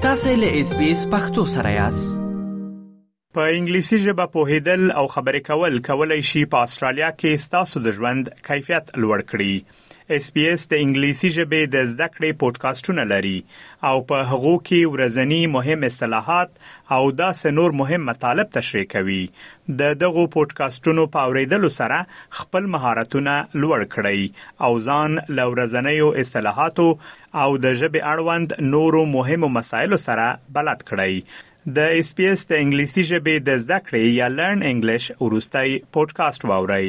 تاسو له SBS پښتو سره یاست. په انګلیسي ژبه پوهیدل او خبرې کولای شي په استرالیا کې ستاسو د ژوند کیفیت لوړ کړي. SBS د انګلیسي ژبې د زده کړې پودکاسټونه لري او په هغو کې ورځنی مهم اصطلاحات او داسې نور مهم مطالب تشریح کوي. د دغو پودکاسټونو په اوریدلو سره خپل مهارتونه لوړ کړئ او ځان له ورځنیو اصطلاحاتو او د ژبې اړوند نورو مهمو مسایلو سره بلد کړئ. د SBS د انګلیسي ژبې د زده کړې یا Learn English وروستي پودکاسټ واورئ.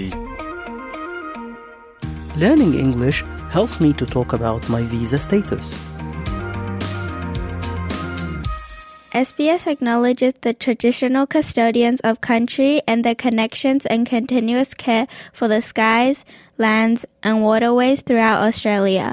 Learning English helps me to talk about my visa status. SBS acknowledges the traditional custodians of country and their connections and continuous care for the skies, lands and waterways throughout Australia.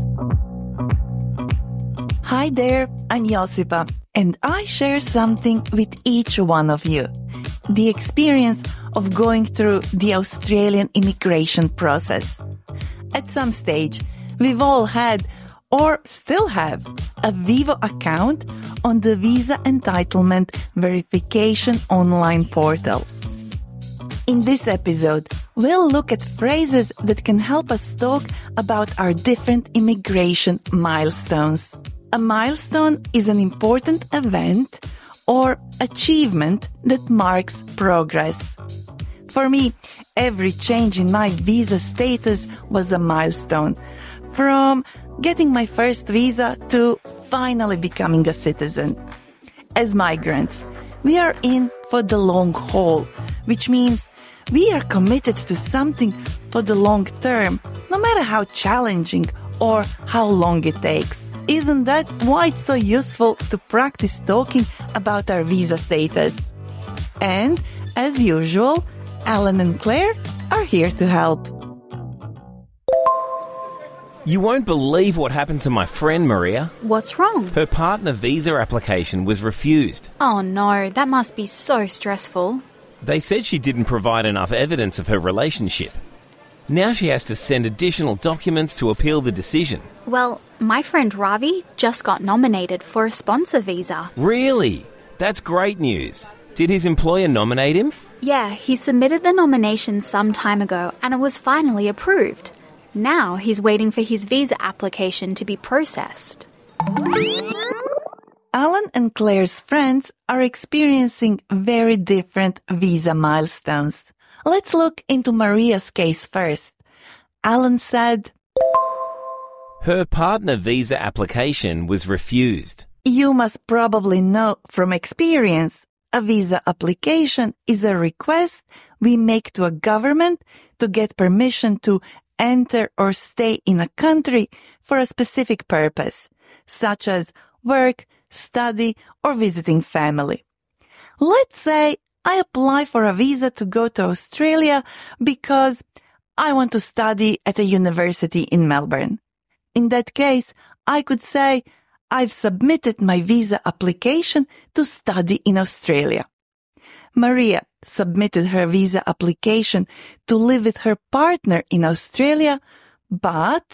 Hi there, I'm Josipa, and I share something with each one of you. The experience of going through the Australian immigration process. At some stage, we've all had, or still have, a Vivo account on the Visa Entitlement Verification online portal. In this episode, we'll look at phrases that can help us talk about our different immigration milestones. A milestone is an important event or achievement that marks progress. For me, every change in my visa status was a milestone, from getting my first visa to finally becoming a citizen. As migrants, we are in for the long haul, which means we are committed to something for the long term, no matter how challenging or how long it takes. Isn't that why it's so useful to practice talking about our visa status? And, as usual, Alan and Claire are here to help. You won't believe what happened to my friend Maria. What's wrong? Her partner visa application was refused. Oh no, that must be so stressful. They said she didn't provide enough evidence of her relationship. Now she has to send additional documents to appeal the decision. Well, my friend Ravi just got nominated for a sponsor visa. Really? That's great news. Did his employer nominate him? Yeah, he submitted the nomination some time ago and it was finally approved. Now he's waiting for his visa application to be processed. Alan and Claire's friends are experiencing very different visa milestones. Let's look into Maria's case first. Alan said, her partner visa application was refused. You must probably know from experience, a visa application is a request we make to a government to get permission to enter or stay in a country for a specific purpose, such as work, study, or visiting family. Let's say I apply for a visa to go to Australia because I want to study at a university in Melbourne. In that case, I could say I've submitted my visa application to study in Australia. Maria submitted her visa application to live with her partner in Australia, but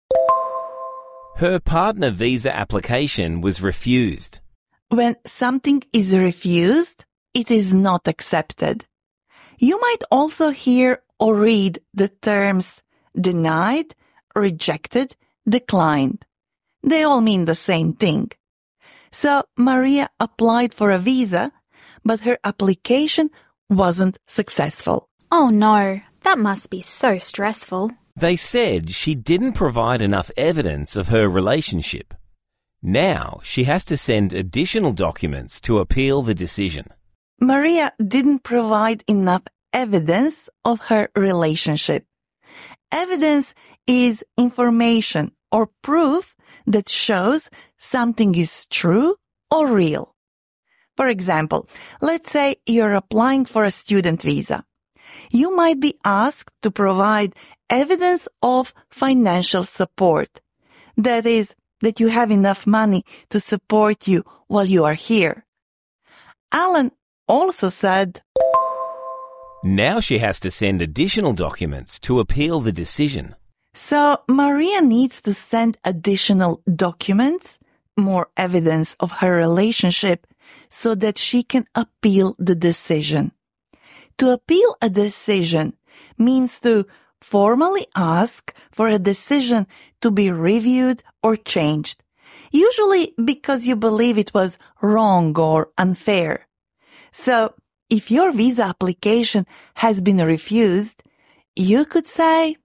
her partner visa application was refused. When something is refused, it is not accepted. You might also hear or read the terms denied, rejected, declined. They all mean the same thing. So Maria applied for a visa, but her application wasn't successful. Oh no, that must be so stressful. They said she didn't provide enough evidence of her relationship. Now she has to send additional documents to appeal the decision. Maria didn't provide enough evidence of her relationship. Evidence is information or proof that shows something is true or real. For example, let's say you're applying for a student visa. You might be asked to provide evidence of financial support. That is, that you have enough money to support you while you are here. Alan also said, now she has to send additional documents to appeal the decision. So Maria needs to send additional documents more evidence of her relationship so that she can appeal the decision. To appeal a decision means to formally ask for a decision to be reviewed or changed, usually because you believe it was wrong or unfair. So, if your visa application has been refused, you could say,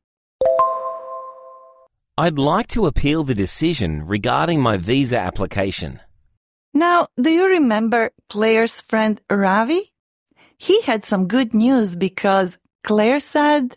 I'd like to appeal the decision regarding my visa application. Now, do you remember Claire's friend Ravi? He had some good news because Claire said,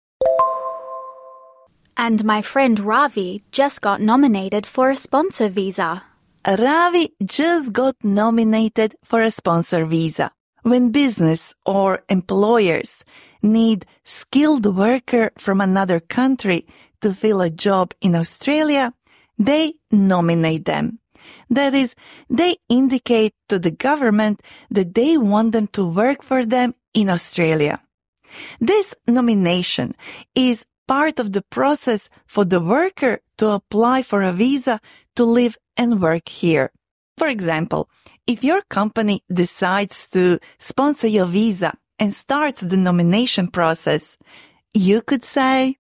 And my friend Ravi just got nominated for a sponsor visa. Ravi just got nominated for a sponsor visa. When business or employers need skilled worker from another country to fill a job in Australia, they nominate them. That is, they indicate to the government that they want them to work for them in Australia. This nomination is part of the process for the worker to apply for a visa to live and work here. For example, if your company decides to sponsor your visa and starts the nomination process, you could say,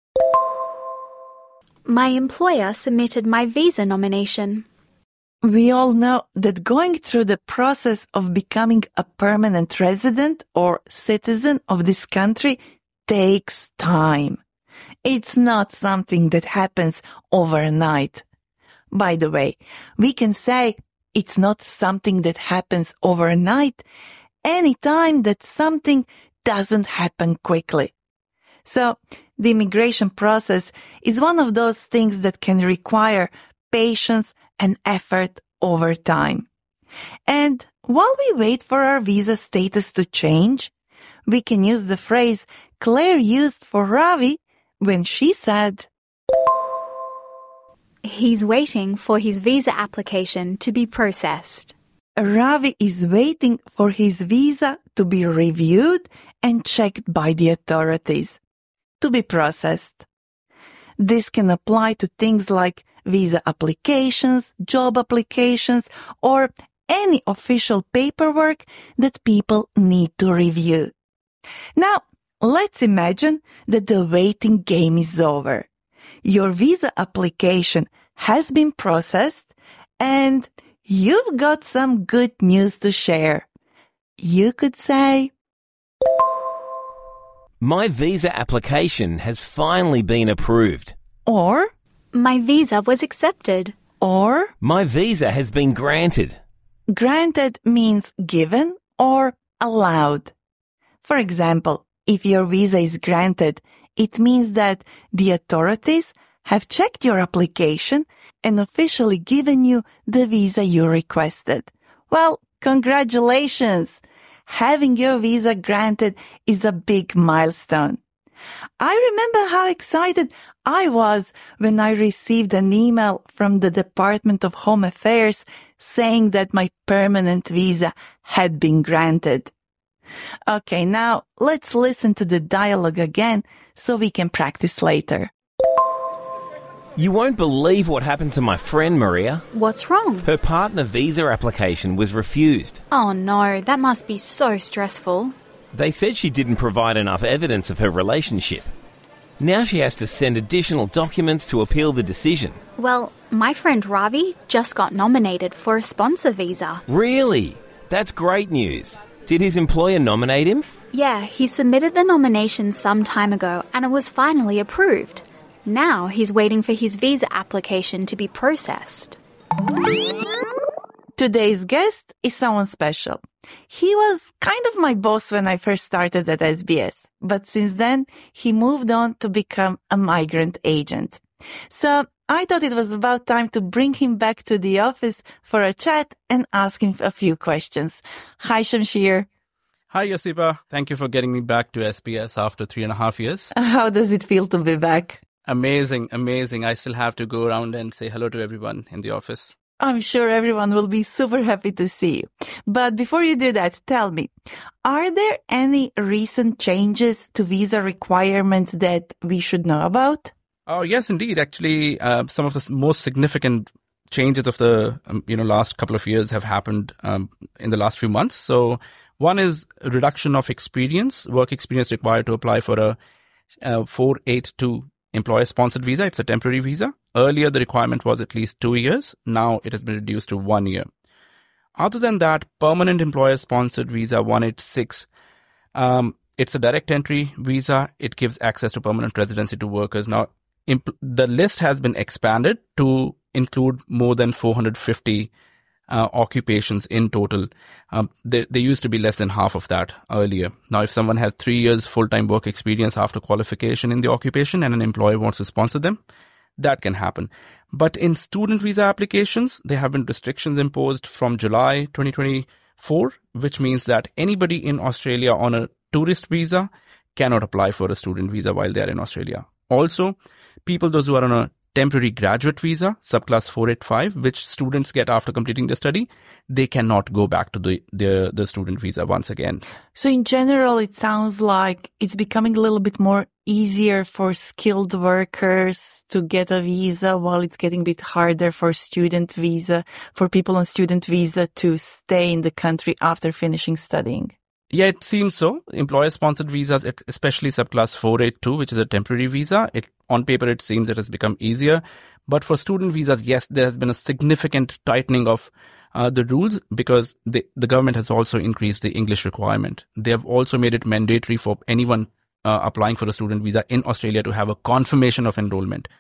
My employer submitted my visa nomination. We all know that going through the process of becoming a permanent resident or citizen of this country takes time. It's not something that happens overnight. By the way, we can say it's not something that happens overnight anytime that something doesn't happen quickly. So, the immigration process is one of those things that can require patience and effort over time. And while we wait for our visa status to change, we can use the phrase Claire used for Ravi when she said, He's waiting for his visa application to be processed. Ravi is waiting for his visa to be reviewed and checked by the authorities, to be processed. This can apply to things like visa applications, job applications, or any official paperwork that people need to review. Now, let's imagine that the waiting game is over. Your visa application has been processed and you've got some good news to share. You could say, My visa application has finally been approved. or, My visa was accepted. or, My visa has been granted. granted means given or allowed. For example, if your visa is granted, it means that the authorities have checked your application and officially given you the visa you requested. Well, congratulations! Having your visa granted is a big milestone. I remember how excited I was when I received an email from the Department of Home Affairs saying that my permanent visa had been granted. Okay, now let's listen to the dialogue again so we can practice later. You won't believe what happened to my friend Maria. What's wrong? Her partner visa application was refused. Oh no, that must be so stressful. They said she didn't provide enough evidence of her relationship. Now she has to send additional documents to appeal the decision. Well, my friend Ravi just got nominated for a sponsor visa. Really? That's great news. Did his employer nominate him? Yeah, he submitted the nomination some time ago and it was finally approved. Now he's waiting for his visa application to be processed. Today's guest is someone special. He was kind of my boss when I first started at SBS, but since then he moved on to become a migrant agent. So I thought it was about time to bring him back to the office for a chat and ask him a few questions. Hi, Shamshir. Hi, Yosipa. Thank you for getting me back to SBS after 3.5 years. How does it feel to be back? Amazing, amazing. I still have to go around and say hello to everyone in the office. I'm sure everyone will be super happy to see you. But before you do that, tell me, are there any recent changes to visa requirements that we should know about? Oh, yes, indeed. Actually, some of the most significant changes of the last couple of years have happened in the last few months. So one is a reduction of work experience required to apply for a 482 employer-sponsored visa. It's a temporary visa. Earlier, the requirement was at least 2 years. Now it has been reduced to 1 year. Other than that, permanent employer-sponsored visa 186, it's a direct entry visa. It gives access to permanent residency to workers. Now, the list has been expanded to include more than 450 occupations in total. There used to be less than half of that earlier. Now, if someone has 3 years full-time work experience after qualification in the occupation and an employer wants to sponsor them, that can happen. But in student visa applications, there have been restrictions imposed from July 2024, which means that anybody in Australia on a tourist visa cannot apply for a student visa while they are in Australia. Also, those who are on a temporary graduate visa, subclass 485, which students get after completing their study, they cannot go back to the student visa once again. So in general, it sounds like it's becoming a little bit more easier for skilled workers to get a visa, while it's getting a bit harder for people on student visa to stay in the country after finishing studying. Yeah, it seems so. Employer-sponsored visas, especially subclass 482, which is a temporary visa, on paper it seems it has become easier. But for student visas, yes, there has been a significant tightening of the rules because the government has also increased the English requirement. They have also made it mandatory for anyone applying for a student visa in Australia to have a confirmation of enrollment.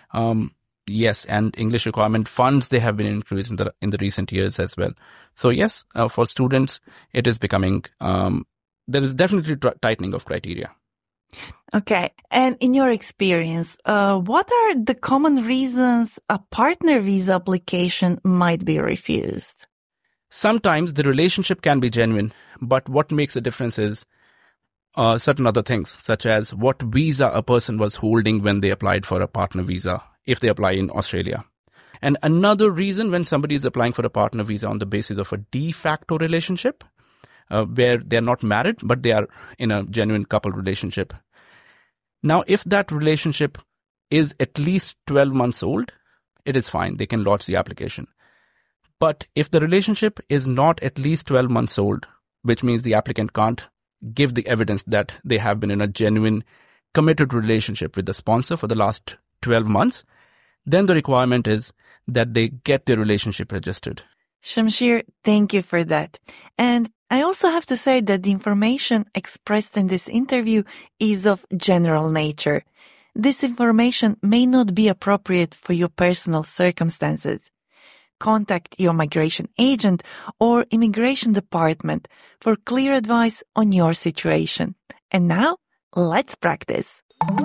Yes, and English requirement funds, they have been increased in the recent years as well. So yes, for students, it is becoming, there is definitely tightening of criteria. Okay. And in your experience, what are the common reasons a partner visa application might be refused? Sometimes the relationship can be genuine, but what makes a difference is certain other things, such as what visa a person was holding when they applied for a partner visa, if they apply in Australia. And another reason when somebody is applying for a partner visa on the basis of a de facto relationship, where they're not married, but they are in a genuine couple relationship. Now, if that relationship is at least 12 months old, it is fine. They can lodge the application. But if the relationship is not at least 12 months old, which means the applicant can't give the evidence that they have been in a genuine committed relationship with the sponsor for the last 12 months, then the requirement is that they get their relationship registered. Shamsher, thank you for that. And I also have to say that the information expressed in this interview is of general nature. This information may not be appropriate for your personal circumstances. Contact your migration agent or immigration department for clear advice on your situation. And now, let's practice.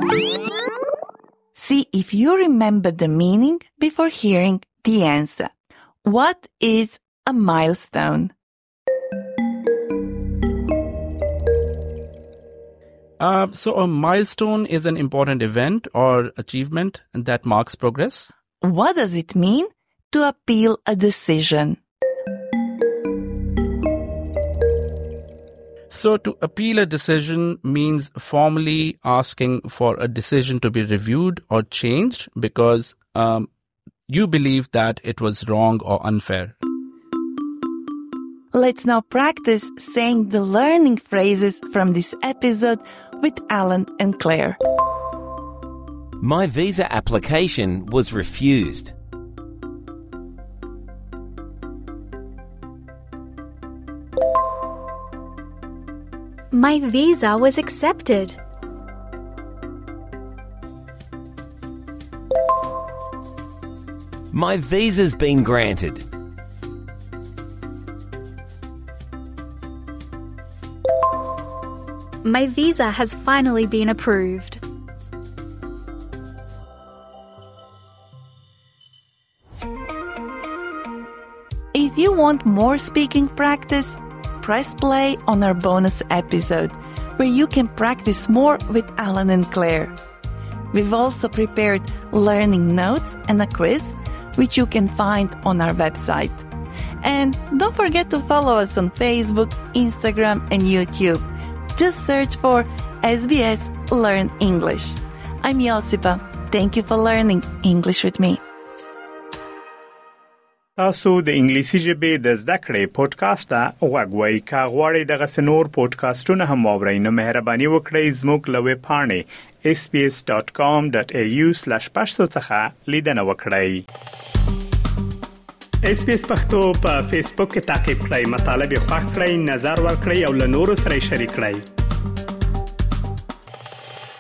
See if you remember the meaning before hearing the answer. What is a milestone? So a milestone is an important event or achievement that marks progress. What does it mean to appeal a decision? So to appeal a decision means formally asking for a decision to be reviewed or changed because you believe that it was wrong or unfair. Let's now practice saying the learning phrases from this episode with Alan and Claire. My visa application was refused. My visa was accepted. My visa's been granted. My visa has finally been approved. If you want more speaking practice, press play on our bonus episode, where you can practice more with Alan and Claire. We've also prepared learning notes and a quiz, which you can find on our website. And don't forget to follow us on Facebook, Instagram, and YouTube. Just search for SBS Learn English. I'm Josipa. Thank you for learning English with me. تاسو د انګلیسي ژبې د زده کړې پودکاسټ ته وګورئ. کا غواړئ دغه سنور پودکاسټونه هم واورئ نو مهرباني وکړئ زموږ له ویب پاڼې sbs.com.au/pashto څخه لیدنه وکړئ. SBS پښتو په فیسبوک کې تعقیب کړئ، مطالب یې خوښ کړئ، نظر ورکړئ او له نورو سره شریک کړئ.